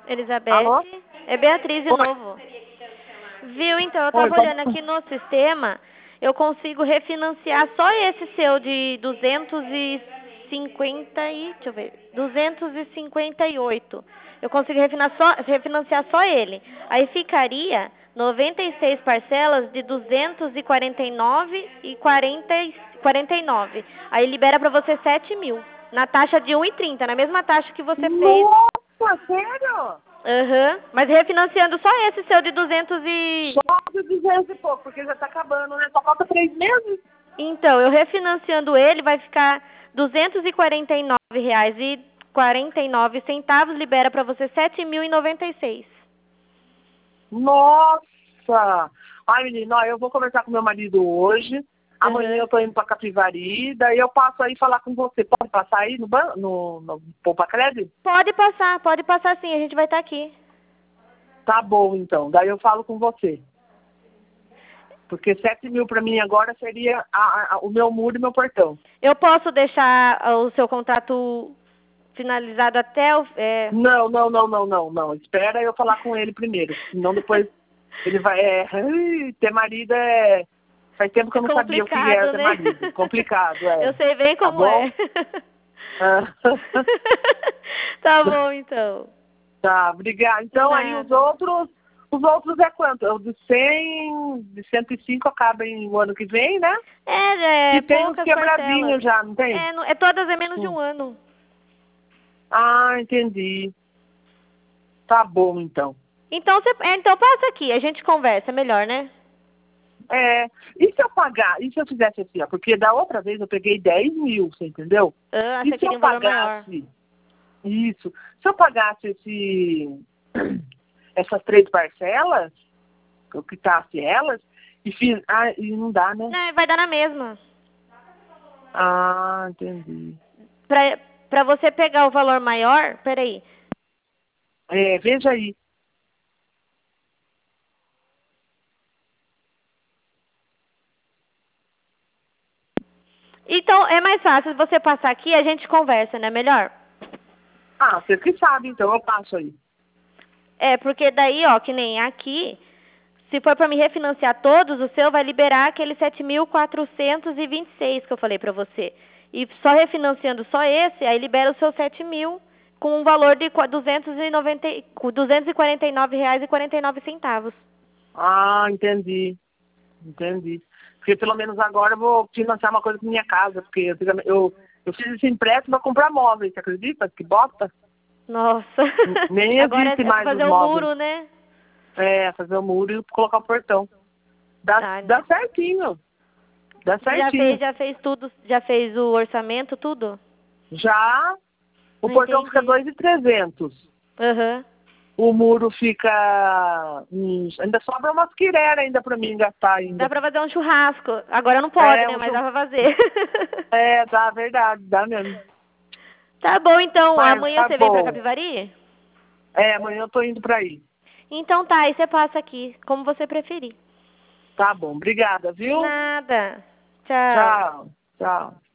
Alô? Elizabeth, é Beatriz de Oi. novo. Viu? Então, eu Oi, tava olhando aqui no sistema, eu consigo refinanciar só esse seu de 258. Eu consigo refinanciar só ele. Aí ficaria 96 parcelas de 249,49. Aí libera pra você 7 mil. Na taxa de 1,30, na mesma taxa que você fez. Nossa, sério? Mas refinanciando só esse seu de 200 e... Só de 200 e pouco, porque já tá acabando, né? Só falta 3 meses. Então, eu refinanciando ele, vai ficar R$ 249,49, libera pra você 7.096. Nossa! Ai, menino, ó, eu vou conversar com meu marido hoje. Amanhã eu tô indo pra Capivari, daí eu passo aí falar com você. Pode passar aí no banco, no Poupa Crédito? Pode passar sim, a gente vai estar aqui. Tá bom, então. Daí eu falo com você. Porque 7 mil pra mim agora seria o meu muro e meu portão. Eu posso deixar o seu contrato finalizado até o... Não. Espera eu falar com ele primeiro. Senão depois ele vai... ter marido é... Faz tempo que eu não sabia o que era ter né? marido. Complicado, é. Eu sei bem Tá como bom? é. Tá bom, então. Tá, obrigada. Então aí os outros é quanto? O de 100, de 105 acaba o ano que vem, né? É E tem uns poucas quebradinhos parcelas. já, não tem? Todas é menos de um ano. Ah, entendi. Tá bom, então. Então, então passa aqui, a gente conversa melhor, né? E se eu pagar, e se eu fizesse assim, ó, porque da outra vez eu peguei 10 mil, você entendeu? Ah, E você se queria eu um valor maior. pagasse, isso, se eu pagasse essas 3 parcelas, eu quitasse elas, e não dá, né? Não, vai dar na mesma. Ah, entendi. Pra você pegar o valor maior, peraí. Veja aí. Então, é mais fácil você passar aqui e a gente conversa, né? Melhor? Ah, você que sabe, então eu passo aí. Porque daí, ó, que nem aqui, se for pra me refinanciar todos, o seu vai liberar aquele 7.426 que eu falei pra você. E só refinanciando só esse, aí libera o seu 7 mil com um valor de R$ 249,49. Ah, entendi. Porque pelo menos agora eu vou financiar uma coisa com minha casa, porque eu fiz esse empréstimo para comprar móveis, você acredita? Que bosta. Nossa. Nem Agora existe é pra mais os fazer o móveis. muro, né? Fazer o muro e colocar o portão. Dá certinho. Dá certinho. Já fez tudo? Já fez o orçamento, tudo? Já o portão fica 2.300. O muro fica... ainda sobra umas quireras ainda pra mim gastar ainda. Dá pra fazer um churrasco. Agora não pode, né? Mas dá pra fazer. Dá, verdade, dá mesmo. Tá bom, então. Mas Amanhã tá você vem pra bom. Capivari? Amanhã eu tô indo pra aí. Então tá, aí você passa aqui, como você preferir. Tá bom, obrigada, viu? Nada. Tchau. Tchau.